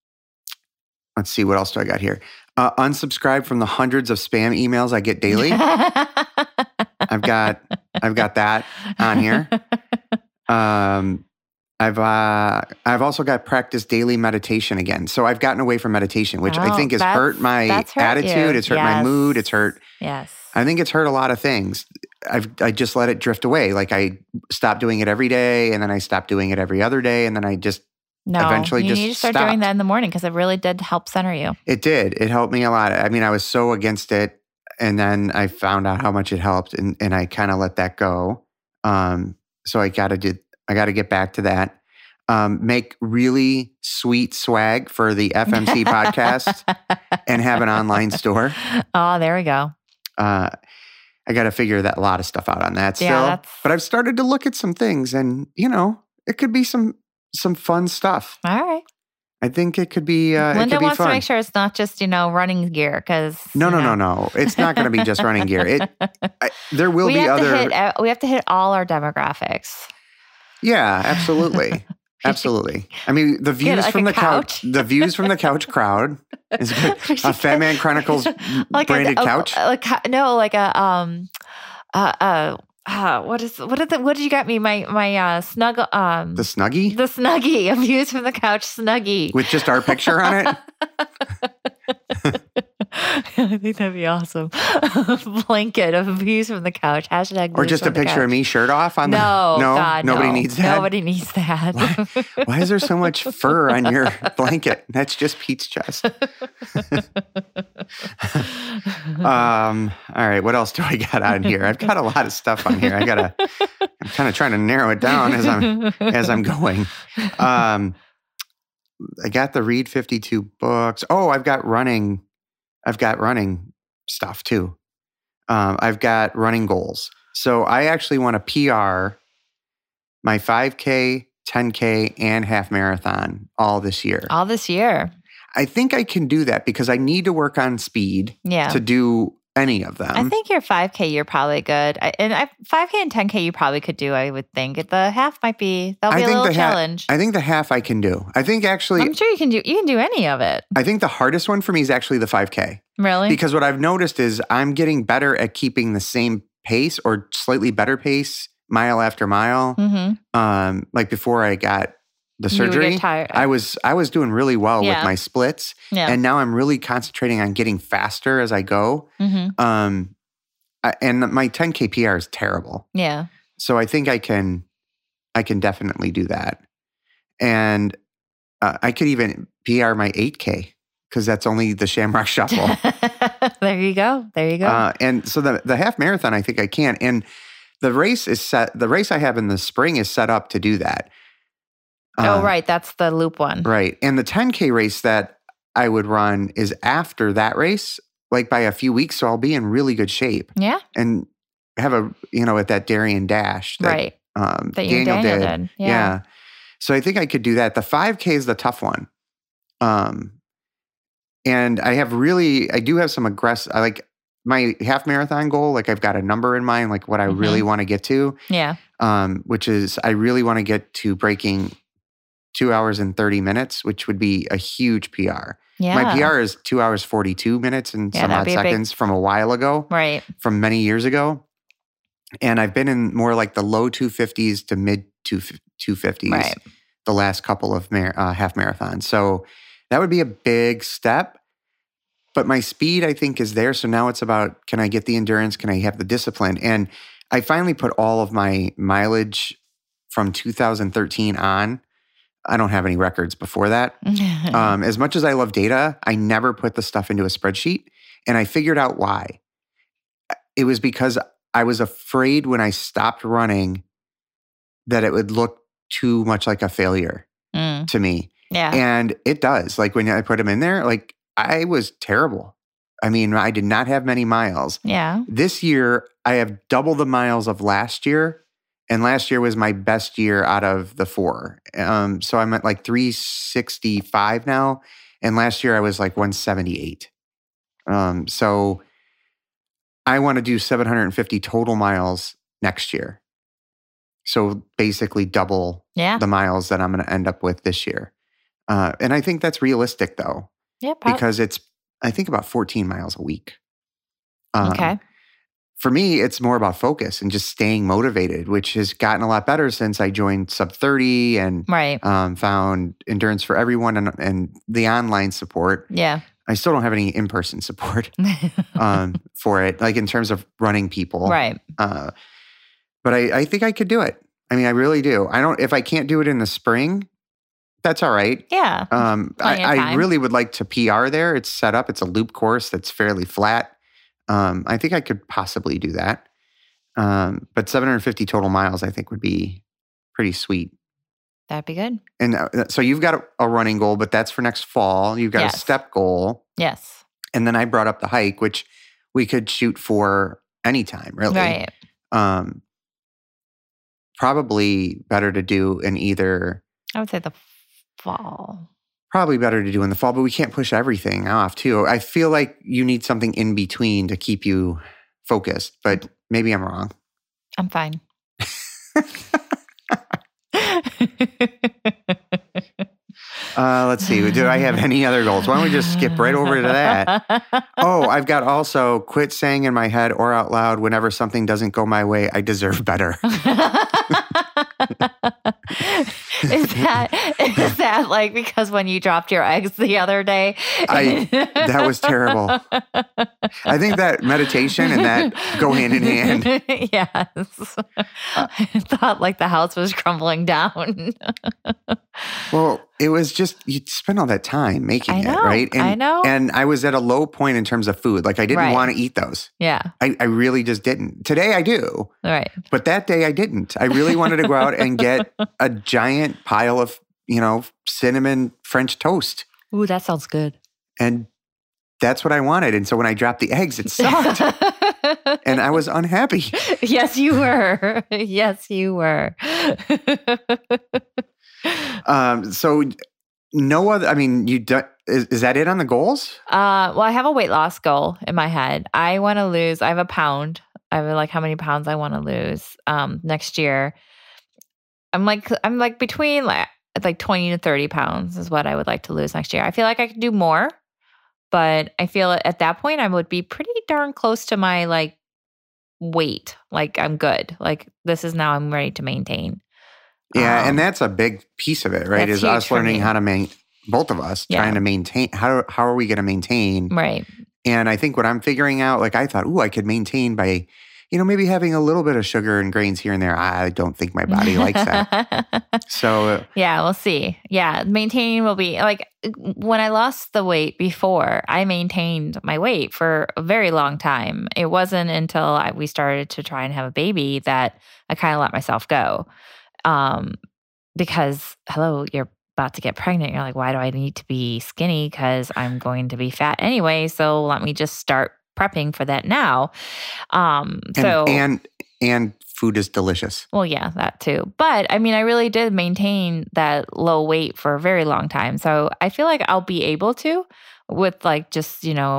let's see, what else do I got here? Uh, unsubscribe from the hundreds of spam emails I get daily. I've got I've got that on here. Um, I've uh, I've also got practice daily meditation again. So I've gotten away from meditation, which I Oh, think has that's- hurt my that's hurt attitude. you. It's hurt my Yes. mood. It's hurt. Yes. I think it's hurt a lot of things. I've I just let it drift away. Like I stopped doing it every day, and then I stopped doing it every other day, and then I just No. eventually you just need to start stopped. doing that in the morning because it really did help center you. It did. It helped me a lot. I mean, I was so against it, and then I found out how much it helped, and, and I kind of let that go. Um, so I got to do. I got to get back to that. Um, make really sweet swag for the F M C podcast and have an online store. Oh, there we go. Uh, I got to figure that a lot of stuff out on that still. Yeah, that's- But I've started to look at some things, and you know, it could be some some fun stuff. All right. I think it could be. Uh, it Linda could be wants fun. to make sure it's not just, you know, running gear because. No, no, no, no. It's not going to be just running gear. It I, there will we be have other. To hit, uh, we have to hit all our demographics. Yeah, absolutely, absolutely. I mean, the views like, from a the couch, couch. the views from the couch crowd is good. We A should Fat Man get- Chronicles like branded a, a- couch. Like no, like a um, uh, uh, uh what is what did the, what did you got me? My my uh snuggle um The Snuggie the snuggie, a views from the couch snuggie with just our picture on it. I think that'd be awesome. Blanket of views from the couch. Hashtag Or views just a from the picture of couch. me shirt off on No, the. No, God, nobody no. needs that. Nobody needs that. Why? Why is there so much fur on your blanket? That's just Pete's chest. um. All right. What else do I got on here? I've got a lot of stuff on here. I gotta. I'm kind of trying to narrow it down as I'm as I'm going. Um. I got the Read fifty-two books. Oh, I've got running. I've got running stuff too. Um, I've got running goals. So I actually want to P R my five K, ten K, and half marathon all this year. All this year. I think I can do that because I need to work on speed Yeah. to do any of them. I think your five K, you're probably good. I, and I, five K and ten K, you probably could do, I would think. The half might be, that'll I be a think little the ha- challenge. I think the half I can do. I think actually, I'm sure you can do, you can do any of it. I think the hardest one for me is actually the five K. Really? Because what I've noticed is I'm getting better at keeping the same pace or slightly better pace mile after mile. mm-hmm. Um, like before I got the You would surgery, get tired. I was I was doing really well Yeah. with my splits, yeah. and now I'm really concentrating on getting faster as I go. mm-hmm. Um, I, and my ten K P R is terrible, Yeah. so I think I can I can definitely do that, and uh, I could even P R my eight K because that's only the Shamrock Shuffle. There you go. There you go. Uh, and so the the half marathon, I think I can. And the race is set. The race I have in the spring is set up to do that. oh, Um, right. That's the loop one. right. And the ten K race that I would run is after that race, like by a few weeks. So I'll be in really good shape Yeah. and have a you know at that Darien Dash that right. um, That you Daniel, Daniel did. did. Yeah. Yeah. So I think I could do that. The five K is the tough one. Um, and I have really, I do have some aggressive, I like, my half marathon goal, like I've got a number in mind, like what I Mhm. really want to get to, Yeah. um, which is I really want to get to breaking two hours and thirty minutes, which would be a huge P R. Yeah. My P R is two hours, forty-two minutes and Yeah, some that'd odd be a big- seconds from a while ago, Right. from many years ago. And I've been in more like the low two fifties to mid two fifties Right. the last couple of mar- uh, half marathons. So that would be a big step. But my speed, I think, is there. So now it's about, can I get the endurance? Can I have the discipline? And I finally put all of my mileage from two thousand thirteen on. I don't have any records before that. Um, as much as I love data, I never put the stuff into a spreadsheet. And I figured out why. It was because I was afraid when I stopped running that it would look too much like a failure Mm. to me. Yeah. And it does. Like when I put them in there, like I was terrible. I mean, I did not have many miles. Yeah. This year, I have double the miles of last year. And last year was my best year out of the four. Um, so I'm at like three sixty-five now. And last year I was like one seventy-eight. Um, so I want to do seven hundred fifty total miles next year. So basically double Yeah. the miles that I'm going to end up with this year. Uh, and I think that's realistic though, Yeah. Prob- because it's, I think about fourteen miles a week. Um, okay. For me, it's more about focus and just staying motivated, which has gotten a lot better since I joined Sub thirty and Right. um, found Endurance for Everyone and, and the online support. Yeah. I still don't have any in-person support um, for it, like in terms of running people. Right. Uh, but I, I think I could do it. I mean, I really do. I don't. If I can't do it in the spring, that's all right. Yeah. Um, Plenty of I, I time. really would like to P R there. It's set up. It's a loop course that's fairly flat. Um, I think I could possibly do that. Um, but seven hundred fifty total miles, I think, would be pretty sweet. That'd be good. And uh, so you've got a, a running goal, but that's for next fall. You've got Yes. a step goal. Yes. And then I brought up the hike, which we could shoot for anytime, really. Right. Um, probably better to do in either, I would say the fall. probably better to do in the fall, but we can't push everything off too. I feel like you need something in between to keep you focused, but maybe I'm wrong. I'm fine. Uh, let's see. Do I have any other goals? Why don't we just skip right over to that? Oh, I've got also quit saying in my head or out loud whenever something doesn't go my way, I deserve better. Is that is that like because when you dropped your eggs the other day? I that was terrible. I think that meditation and that go hand in hand. Yes. I thought like the house was crumbling down. Well, it was just you spend all that time making I know, it, right? And, I know. And I was at a low point in terms of food. Like I didn't Right. want to eat those. Yeah. I, I really just didn't. Today I do. All right. But that day I didn't. I really wanted to go out and get a giant pile of, you know, cinnamon French toast. Ooh, that sounds good. And that's what I wanted. And so when I dropped the eggs, it sucked. And I was unhappy. Yes, you were. Yes, you were. Um, so no other, I mean, you do, is, is that it on the goals? Uh, well, I have a weight loss goal in my head. I want to lose, I have a pound. I have like how many pounds I want to lose um, next year. I'm like, I'm like between like, like twenty to thirty pounds is what I would like to lose next year. I feel like I could do more, but I feel at that point I would be pretty darn close to my like weight. Like I'm good. Like this is now I'm ready to maintain. Yeah. Um, and that's a big piece of it, right? that's Is us huge for learning me. how to maintain, both of us Yeah. trying to maintain, how, how are we going to maintain? Right. And I think what I'm figuring out, like I thought, ooh, I could maintain by, you know, maybe having a little bit of sugar and grains here and there. I don't think my body likes that. So uh, Yeah, we'll see. Yeah, maintaining will be like when I lost the weight before, I maintained my weight for a very long time. It wasn't until I, we started to try and have a baby that I kind of let myself go. Um, because, hello, you're about to get pregnant. You're like, why do I need to be skinny? Because I'm going to be fat anyway. So let me just start prepping for that now. Um, and, so and and food is delicious. well, yeah, that too. But I mean, I really did maintain that low weight for a very long time. So I feel like I'll be able to with like just, you know,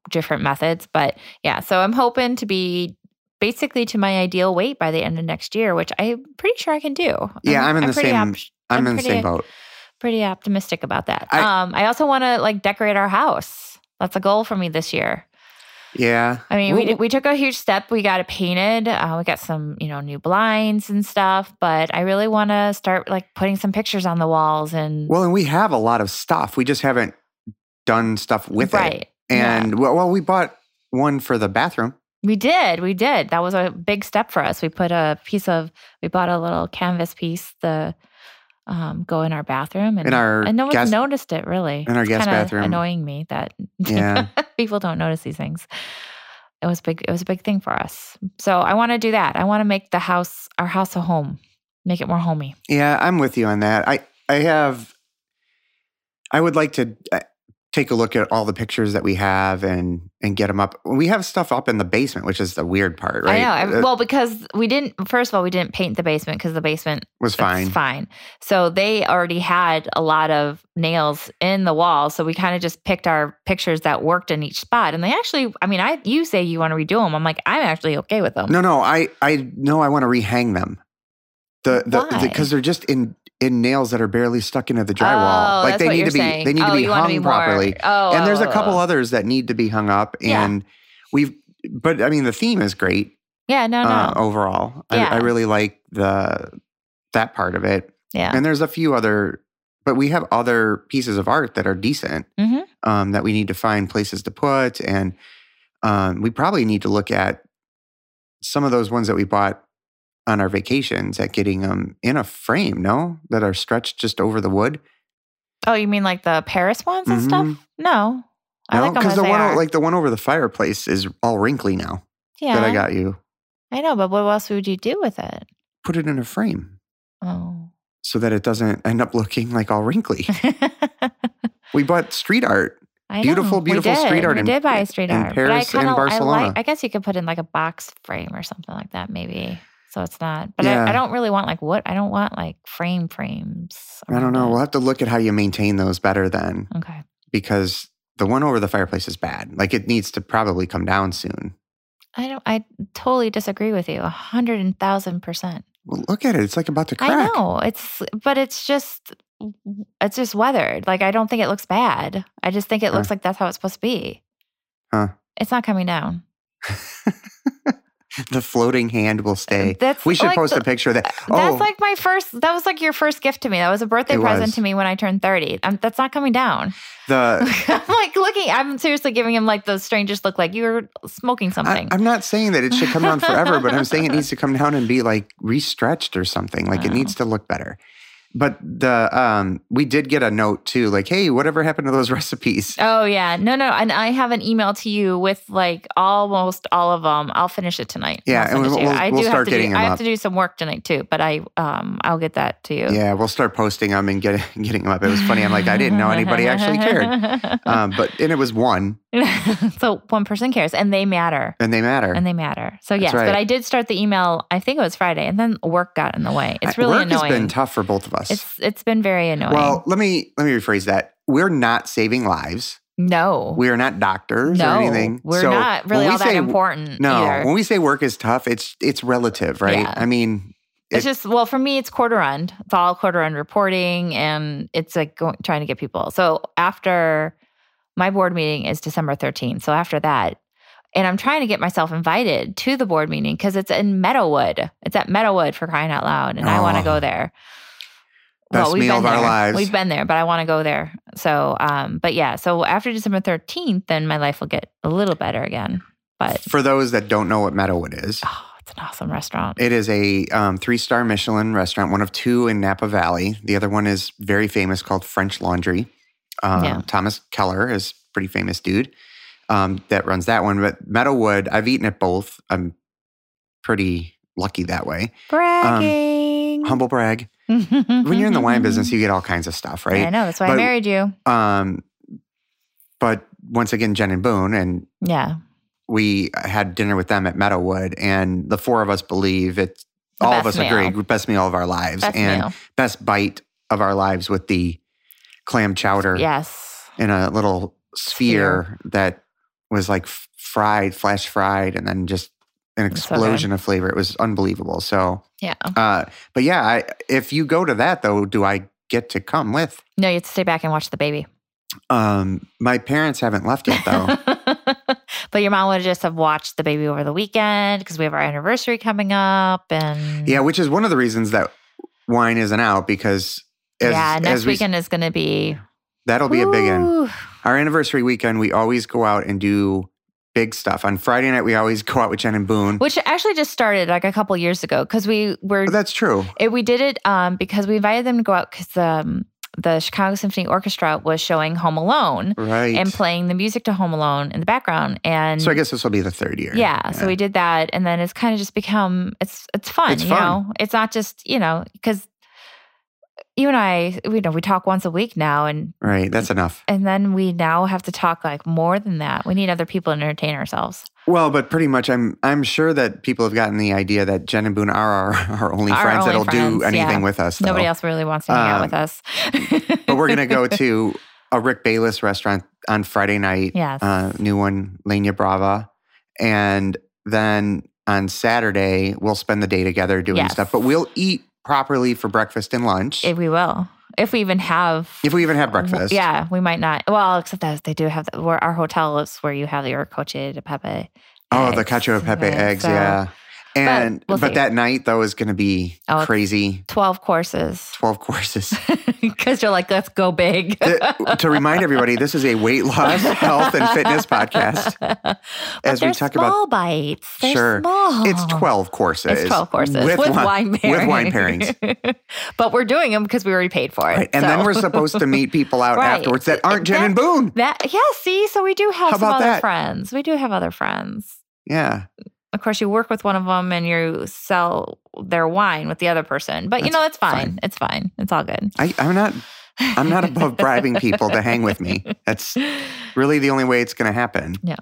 different methods. But yeah, so I'm hoping to be basically to my ideal weight by the end of next year, which I'm pretty sure I can do. Yeah, I'm in the pretty same. op- I'm, I'm in the pretty- same boat. Pretty optimistic about that. I- um, I also want to like decorate our house. That's a goal for me this year. Yeah. I mean, Well, we did, we took a huge step. We got it painted. Uh, we got some, you know, new blinds and stuff. But I really want to start like putting some pictures on the walls and Well, and we have a lot of stuff. We just haven't done stuff with right. it. And well, well, we bought one for the bathroom. We did. We did. That was a big step for us. We put a piece of, we bought a little canvas piece to um, go in our bathroom. And, In our and no one's guest- noticed it really. in our It's guest kinda bathroom. annoying me that Yeah. people don't notice these things. It was big. It was a big thing for us. So I want to do that. I want to make the house, our house a home, make it more homey. Yeah, I'm with you on that. I I have. I would like to uh, take a look at all the pictures that we have and and get them up. We have stuff up in the basement, which is the weird part, right? I know. I- It well, because we didn't, first of all, we didn't paint the basement because the basement was fine. It's fine. So they already had a lot of nails in the wall. So we kind of just picked our pictures that worked in each spot. And they actually, I mean, I you say you want to redo them. I'm like, I'm actually okay with them. No, no, I I know I want to rehang them. The the Why? because they're just in in nails that are barely stuck into the drywall. Oh, like that's they what need you're to be saying. they need oh, to be you wanna hung be more, properly. Oh, and there's oh, a couple oh. others that need to be hung up. Yeah. And we've but I mean the theme is great Yeah, no, no. uh, overall. Yeah. I, I really like the that part of it. yeah. And there's a few other, but we have other pieces of art that are decent hmm um, that we need to find places to put. And um, we probably need to look at some of those ones that we bought on our vacations at getting them in a frame, no? That are stretched just over the wood. Oh, you mean like the Paris ones and Mhm. stuff? No. I No, like them because as the they one, o- are. like the one over the fireplace is all wrinkly now yeah, that I got you. I know, but what else would you do with it? Put it in a frame Oh. so that it doesn't end up looking like all wrinkly. We bought street art. I Beautiful, know. beautiful we did. street art We in- did buy street in art. Paris but I and kinda, Barcelona. I, like, I guess you could put in like a box frame or something like that, maybe. So it's not. But Yeah. I, I don't really want like what I don't want like frame frames. I don't around know. it. We'll have to look at how you maintain those better then, Okay. because the one over the fireplace is bad. Like it needs to probably come down soon. I don't. I totally disagree with you. A hundred and thousand percent. Well, look at it. It's like about to crack. I know it's, but it's just, it's just weathered. Like I don't think it looks bad. I just think it looks Huh. like that's how it's supposed to be. Huh. It's not coming down. The floating hand will stay. That's We should like post the- a picture of that. That's Oh, like my first. That was like your first gift to me. That was a birthday It present was. to me when I turned thirty. Um that's not coming down. the I'm like looking. I'm seriously giving him like the strangest look, like you were smoking I, something. I'm not saying that it should come down forever, but I'm saying it needs to come down and be like restretched or something. Like it Wow. needs to look better. But the um, we did get a note too, like, hey, whatever happened to those recipes? Oh yeah, no, no, and I have an email to you with like almost all of them. I'll finish it tonight. Yeah, I'll send and it to we'll- you. we'll- I we'll do have start to getting do, them I have up. to do some work tonight too, but I um I'll get that to you. Yeah, we'll start posting them and get, getting them up. It was funny. I'm like, I didn't know anybody actually cared. Um, but and it was one, So one person cares, and they matter, and they matter. and they matter. So That's yes, right. but I did start the email. I think it was Friday, and then work got in the way. It's I- really Work annoying. has been tough for both of us. It's it's been very annoying. Well, let me let me rephrase that. We're not saving lives. no, We are not doctors no, or anything. we're So not really when we all that say- important. No, either. when we say work is tough, it's it's relative, right? Yeah. I mean, It's it- just, well, for me, it's quarter end. It's all quarter end reporting, and it's like going, trying to get people. So after my board meeting is December thirteenth. So after that, and I'm trying to get myself invited to the board meeting because it's in Meadowood. It's at Meadowood, for crying out loud, and I want to Oh. go there. Best we've meal been of our there. lives. We've been there, but I want to go there. So, um, but yeah, so after December thirteenth, then my life will get a little better again. But for those that don't know what Meadowood is, oh, it's an awesome restaurant. it is a um, three-star Michelin restaurant, one of two in Napa Valley. The other one is very famous, called French Laundry. Um, Yeah. Thomas Keller is a pretty famous dude um, that runs that one. But Meadowood, I've eaten at both. I'm pretty lucky that way. Bragging. Humble brag. When you're in the wine business, you get all kinds of stuff, right? I know. That's why I But- married you. Um, but once again, Jen and Boone, and Yeah. we had dinner with them at Meadowood, and the four of us believe it's The all of best us agree meal. best meal of our lives Best and meal. best bite of our lives with the clam chowder Yes. in a little sphere, that was like f- fried, flash fried, and then just an It's so explosion of flavor. It was unbelievable. So, Yeah. uh, but yeah, I, if you go to that though, do I get to come with? No, you have to stay back and watch the baby. Um, my parents haven't left yet though. But your mom would just have watched the baby over the weekend because we have our anniversary coming up. And Yeah, which is one of the reasons that wine isn't out because as, yeah, next as we, weekend is going to be. that'll be a big one. Ooh. Our anniversary weekend, we always go out and do big stuff. On Friday night, we always go out with Jen and Boone. Which actually just started like a couple years ago because we were. But that's true. It, we did it um, because we invited them to go out because um, the Chicago Symphony Orchestra was showing Home Alone Right. and playing the music to Home Alone in the background. And So I guess this will be the third year. yeah, so we did that, and then it's kind of just become it's it's fun. It's you fun. know, it's not just you know because you and I, we know we talk once a week now, and Right. That's enough. and then we now have to talk like more than that. We need other people to entertain ourselves. Well, but pretty much, I'm I'm sure that people have gotten the idea that Jen and Boone are our, our only Our friends only that'll friends, do anything yeah. with us. Though. Nobody else really wants to hang out Um, with us. But we're gonna go to a Rick Bayless restaurant on Friday night. Yes. Uh, new one, Lenia Brava, and then on Saturday we'll spend the day together doing Yes. stuff. But we'll eat properly for breakfast and lunch If we will, if we even have. if we even have breakfast. Yeah, we might not. Well, except that they do have the, where our hotel is where you have your coche de pepe. Oh, the eggs, cacio e pepe right? eggs. So, Yeah. And we'll but see. that night though is going to be Oh, it's- crazy. twelve courses. twelve courses. Because you're like, let's go big. The- to remind everybody, this is a weight loss, health, and fitness podcast. But As we they're talk about- small bites. They're Sure. small. It's twelve courses. It's twelve courses with, wi- wine pairings. With wine pairings. But we're doing them because we already paid for it. Right. And so. then we're supposed to meet people out Right. afterwards that aren't Jen That- and Boone. that yeah. See, so we do have How some about other that? friends. We do have other friends. Yeah. Of course, you work with one of them and you sell their wine with the other person. But you That's know, it's fine. fine. It's fine. It's all good. I, I'm not I'm not above bribing people to hang with me. That's really the only way it's going to happen. Yeah.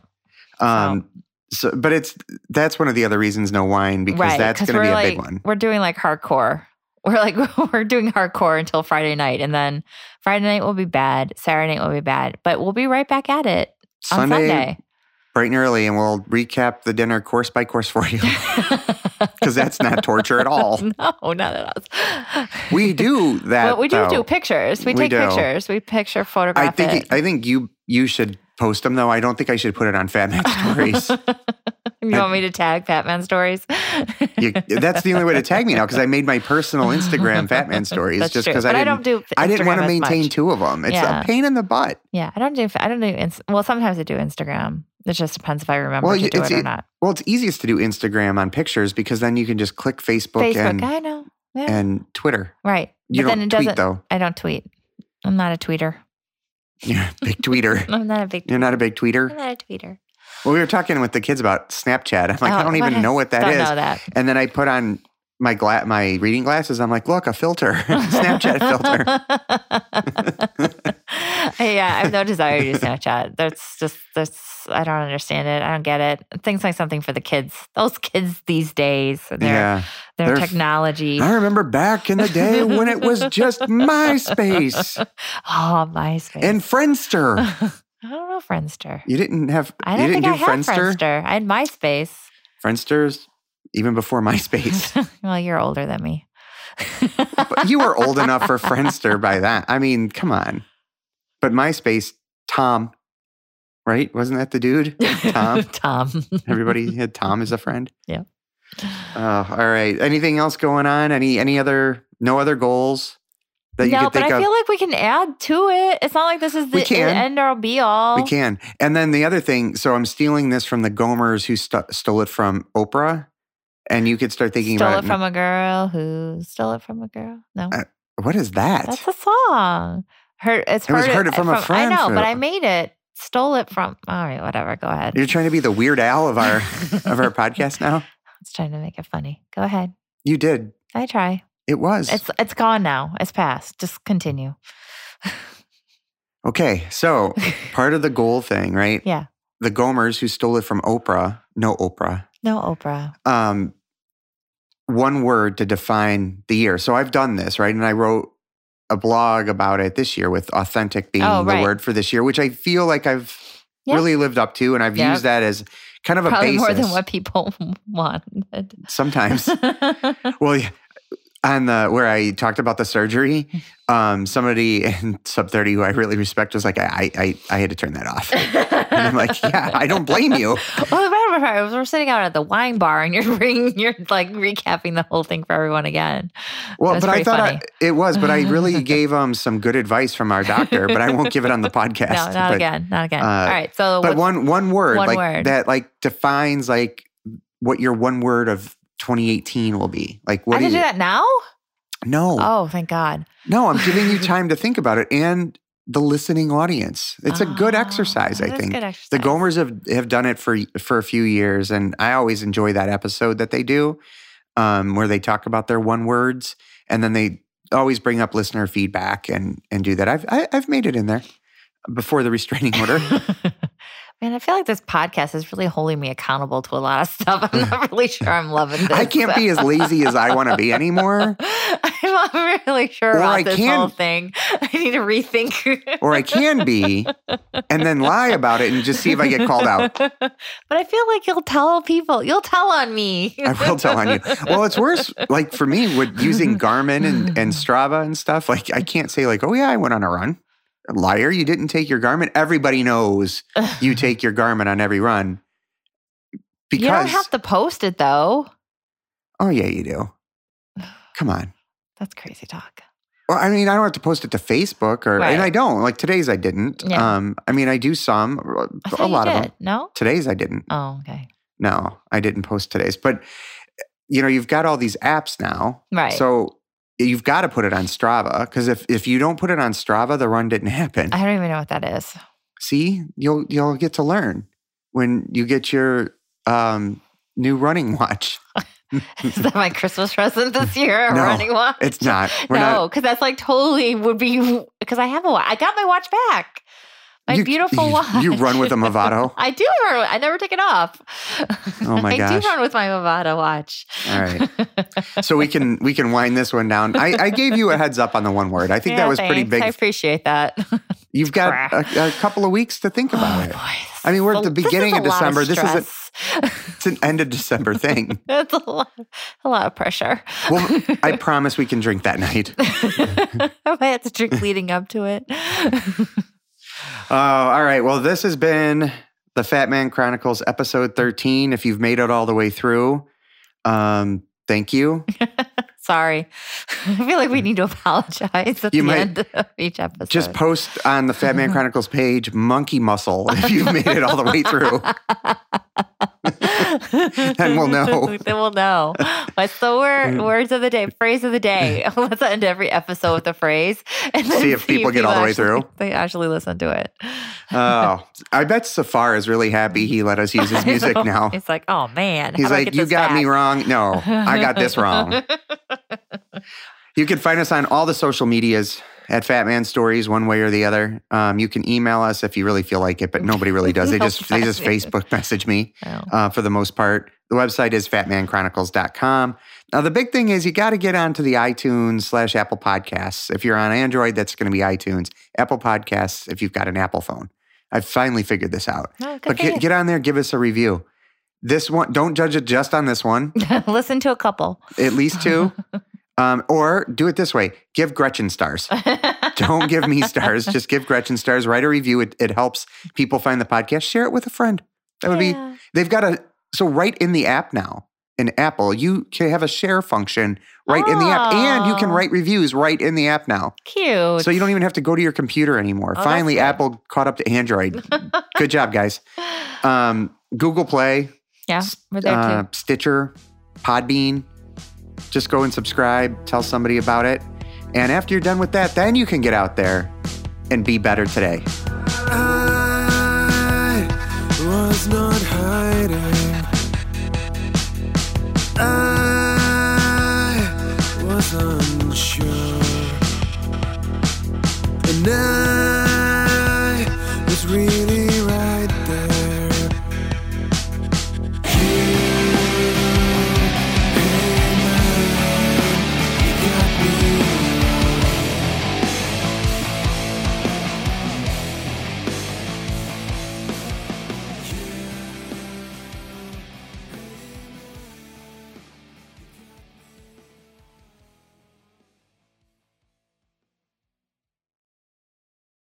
Um. So, but it's that's one of the other reasons no wine because right. that's 'cause going to be we're a like, big one. We're doing like hardcore. We're like, we're doing hardcore until Friday night. And then Friday night will be bad. Saturday night will be bad. But we'll be right back at it on Sunday. bright and early, and we'll recap the dinner course by course for you because that's not torture at all. No, not at all. We do that. But we do though. do pictures. We, We take do. pictures. We picture, photograph I think it. I think you you should post them though. I don't think I should put it on Fat Man Stories. You want me to tag Fat Man Stories? You, that's the only way to tag me now because I made my personal Instagram Fat Man Stories That's just true. because I But I didn't don't do I didn't want to Instagram as maintain much. two of them. It's Yeah. a pain in the butt. Yeah, I don't do. I don't do. Inst- well, sometimes I do Instagram. It just depends if I remember Well, to you- do it's it or e- not. Well, it's easiest to do Instagram on pictures because then you can just click Facebook, Facebook, and I know. Yeah, and Twitter. right. You but don't then it tweet doesn't. though. I don't tweet. I'm not a tweeter. You're a big tweeter. I'm not a big. You're not a big I'm tweeter. not a tweeter. Well, we were talking with the kids about Snapchat. I'm like, Oh, I don't even what? know what that don't is. know that. And then I put on my gla- my reading glasses. I'm like, look, a filter, Snapchat filter. Yeah, I have no desire to do Snapchat. That's just that's I don't understand it. I don't get it. It thinks like something for the kids. Those kids these days, and their Yeah. their They're- technology. I remember back in the day when it was just MySpace Oh, MySpace. and Friendster. I don't know Friendster. You didn't have I you don't didn't think do I had Friendster? Friendster. I had MySpace. Friendster's even before MySpace. Well, you're older than me. But you were old enough for Friendster by that. I mean, come on. But MySpace, Tom, right? Wasn't that the dude? Tom. Tom. Everybody had Tom as a friend. Yeah. Oh, all right. Anything else going on? Any any other no other goals that you No, could but think I of? feel like we can add to it. It's not like this is We the can. end or be all. We can. And then the other thing, so I'm stealing this from the Gomers who st- stole it from Oprah. And you could start thinking Stole about it from a girl who stole it from a girl. No, Uh, what is that? that's a song. Heard it's It was heard, heard it from a friend I know, for- but I made it. Stole it from. All right, whatever. Go ahead. You're trying to be the Weird Al of our of our podcast now? I was trying to make it funny. Go ahead. You did. I try. It was. It's it's gone now. It's past. Just continue. Okay, so part of the goal thing, right? Yeah. The Gomers who stole it from Oprah, no Oprah, No Oprah. um, one word to define the year. So I've done this, right? And I wrote a blog about it this year with authentic being Oh, the right. word for this year, which I feel like I've Yeah. really lived up to. And I've Yep. used that as kind of a Probably basis. more than what people wanted. Sometimes. Well, yeah, on the where I talked about the surgery, um, somebody in sub thirty who I really respect was like, I, I, I had to turn that off. And I'm like, yeah, I don't blame you. Well, the bad part was we're sitting out at the wine bar and you're bringing, you're like recapping the whole thing for everyone again. Well, It was but I pretty thought funny. I, it was, but I really gave um some good advice from our doctor, but I won't give it on the podcast. No, not but, again, not again. uh, All right, so But what's- one one word one like word. that like defines like what your one word of twenty eighteen will be. Like what I do can you do that now? No. Oh, thank God. No, I'm giving you time to think about it and the listening audience. It's a good Oh, exercise, I that is think. good exercise. The Gomers have, have done it for for a few years, and I always enjoy that episode that they do, um, where they talk about their one words, and then they always bring up listener feedback and and do that. I've I, I've made it in there before the restraining order. Man, I feel like this podcast is really holding me accountable to a lot of stuff. I'm not really sure I'm loving this. I can't be as lazy as I want to be anymore, I'm not really sure Or about I this can- whole thing. I need to rethink. or I can be, and then lie about it and just see if I get called out. But I feel like you'll tell people. You'll tell on me. I will tell on you. Well, it's worse. Like for me, with using Garmin and, and Strava and stuff, like I can't say like, oh yeah, I went on a run. Liar, you didn't take your Garmin. Everybody knows you take your Garmin on every run. Because You don't have to post it though. oh yeah, you do. Come on. That's crazy talk. Well, I mean, I don't have to post it to Facebook, or Right. and I don't. Like today's, I didn't. Yeah. Um, I mean, I do some, I a thought lot you of did. them. No? Today's, I didn't. Oh, okay. No, I didn't post today's. But you know, you've got all these apps now, Right. so you've got to put it on Strava, because if if you don't put it on Strava, the run didn't happen. I don't even know what that is. See, you'll you'll get to learn when you get your um, new running watch. Is that my Christmas present this year? A No, running watch? It's not. We're no, not. because that's like totally would be because I have a watch. I got my watch back. My You- beautiful you, watch. You run with a Movado. I do run. with- I never take it off. Oh my I gosh. do run with my Movado watch. All right. So we can we can wind this one down. I, I gave you a heads up on the one word. I think Yeah, that was pretty thanks. big. I appreciate that. You've got a, a couple of weeks to think about Oh, it. boy, I mean, we're at this the is a- beginning this of is a lot December. This is a- stress. It's an end of December thing. It's a lot, a lot of pressure. Well, I promise we can drink that night. I might have to drink leading up to it. Oh, all right. Well, this has been the Fat Man Chronicles episode thirteen. If you've made it all the way through, um, thank you. Sorry. I feel like we need to apologize at You the might end of each episode. Just post on the Fat Man Chronicles page monkey muscle if you've made it all the way through. Then we'll know. Then we'll know. What's the word? Words of the day, phrase of the day. Let's end every episode with a phrase, and then See if people get all the way actually- through. They actually listen to it. Oh, I bet Safar is really happy he let us use his music I know. now. He's like, oh man. how He's do I like, get you this got me back?" wrong. No, I got this wrong. You can find us on all the social medias at Fat Man Stories, one way or the other. Um, you can email us if you really feel like it, but nobody really does. They just they just Nobody. Facebook message me Oh. uh, for the most part. The website is fat man chronicles dot com. Now, the big thing is you got to get onto the iTunes slash Apple Podcasts. If you're on Android, that's going to be iTunes. Apple Podcasts, if you've got an Apple phone. I've finally figured this out. Oh, good But for you. get, get on there, give us a review. This one, don't judge it just on this one. Listen to a couple. At least two. Um, or do it this way. Give Gretchen stars. Don't give me stars. Just give Gretchen stars. Write a review. It, it helps people find the podcast. Share it with a friend. That would be, Yeah. they've got a, so right in the app now, in Apple, you can have a share function right in the app. And you can Oh. write reviews right in the app now. Cute. So you don't even have to go to your computer anymore. Oh, that's Finally, good. Apple caught up to Android. Good job, guys. Um, Google Play, yeah, we're there uh, too. Stitcher, Podbean. Just go and subscribe, tell somebody about it. And after you're done with that, then you can get out there and be better today. I was not hiding. I was unsure. And now